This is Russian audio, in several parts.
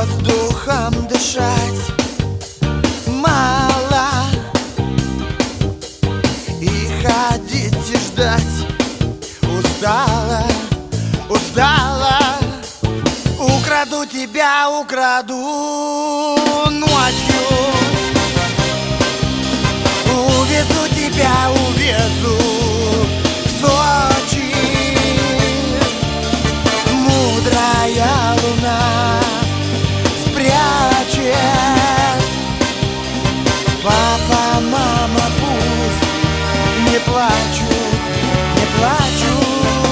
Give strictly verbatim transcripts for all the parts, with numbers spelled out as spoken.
воздухом дышать мало, и ходить и ждать устала, устала. Украду тебя, украду ночью, увезу тебя, увезу в Сочи. Мудрая луна спрячет. Папа, мама пусть не плачут, не плачут.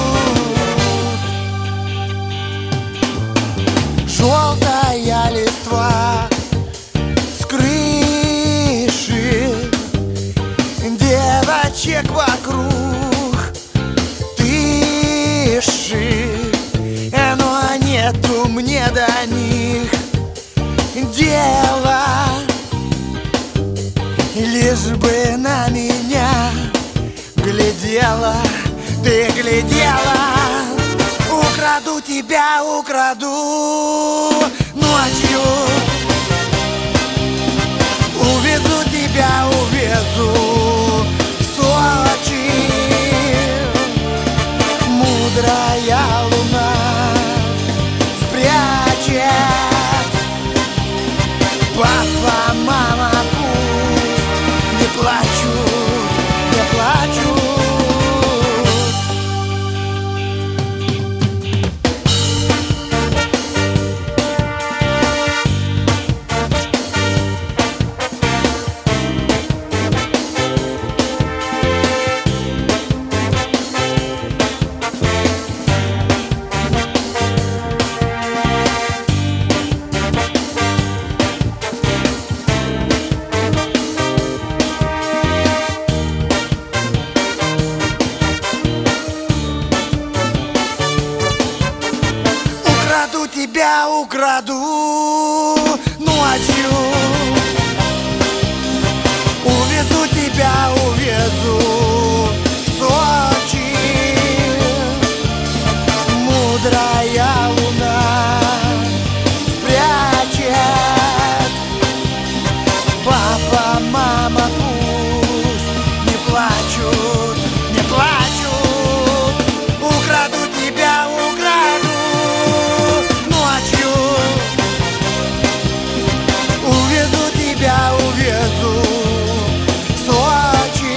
Желтая листва с крыши, девочек вокруг тыши, но нету мне до них дела. Лишь бы на меня глядела, ты глядела. Украду тебя, украду ночью, увезу тебя, увезу в Сочи. Мудрая луна спрячет. Папа, мама пусть не плачут, не плачут. Украду тебя, украду ночью, увезу тебя, увезу в Сочи. Мудрая луна спрячет. Папа, мама пусть не плачут, не плачут. Украду тебя, украду ночью, увезу тебя, увезу в Сочи.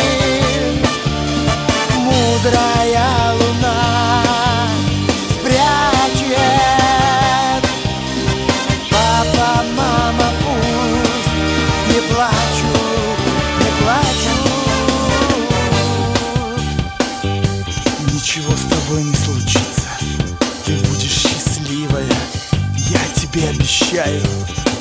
Мудрая луна спрячет. Папа, мама пусть не плачут, не плачут. Ничего с тобой не случится, ты будешь счастливая, я тебе обещаю.